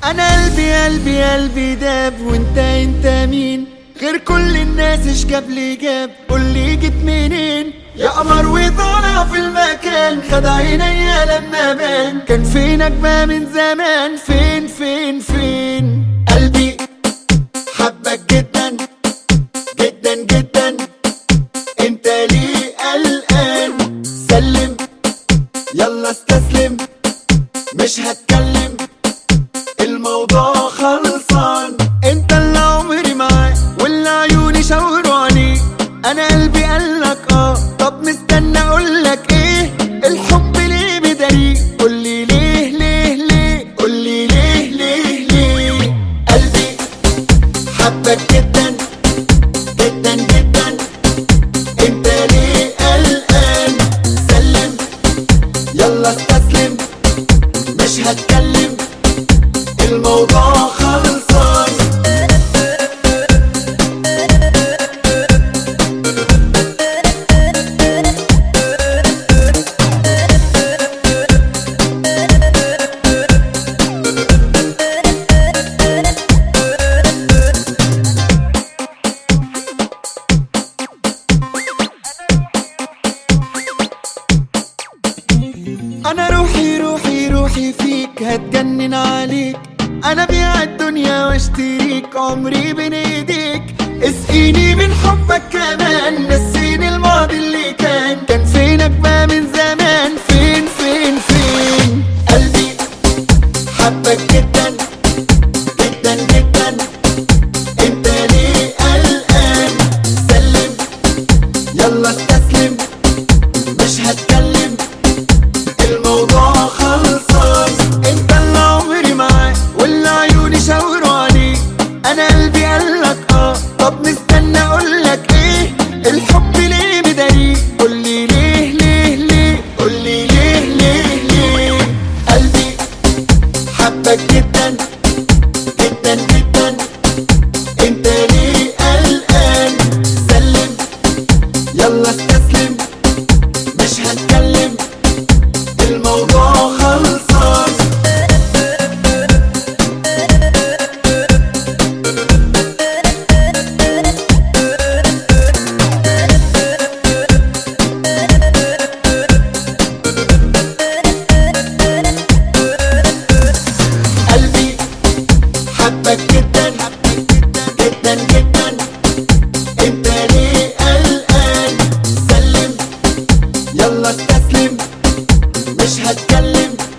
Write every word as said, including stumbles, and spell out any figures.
انا قلبي قلبي قلبي داب، وانت انت مين غير كل الناس؟ ايش جاب لي جاب؟ قولي جيت منين يا قمر وطالع في المكان؟ خد عينيا لما بان، كان فينك بقى من زمان؟ فين فين فين؟ قلبي حبك جدا جدا جدا، انت ليه قلقان؟ سلم يلا استسلم، مش هتكلم الموضوع خلصان. انت اللي عمري معاه واللي عيوني شاوروا عليه، انا قلبي قالك اه، طب مستنى اقولك ايه؟ الحب ليه بداري؟ قولي ليه ليه ليه؟ قولي ليه ليه ليه؟ قلبي حبك جدا جدا جدا، انت ليه قلقان؟ سلم يلا استسلم، مش هتكلم الموضوع خلصان. انا روحي روحي روحي فيك، هتجنن عليك، انا بيع الدنيا واشتريك، عمري بين ايديك. اسقيني من حبك كمان، نسيني الماضي اللي كان، كان فينك بقى من زمان؟ فين فين فين؟ قلبي حبك جدا جدا جدا، انت ليه قلقان؟ سلم يلا استسلم، مش هتكلم الموضوع خلصان. انت اللي عمري معاه واللي عيوني شاوروا عليه، انا قلبي قالك اه، طب مستنى اقولك ايه؟ الحب ليه بداري؟ قولي ليه ليه ليه؟ قولي ليه ليه ليه؟ قلبي حبك جدا جدا جدا، انت ليه قلقان؟ سلم يلا استسلم، مش هتكلم الموضوع خلصان. قلبي حبك جدا جدا جدا، انت ليه قلقان؟ سلم يلا استسلم، مش هتكلم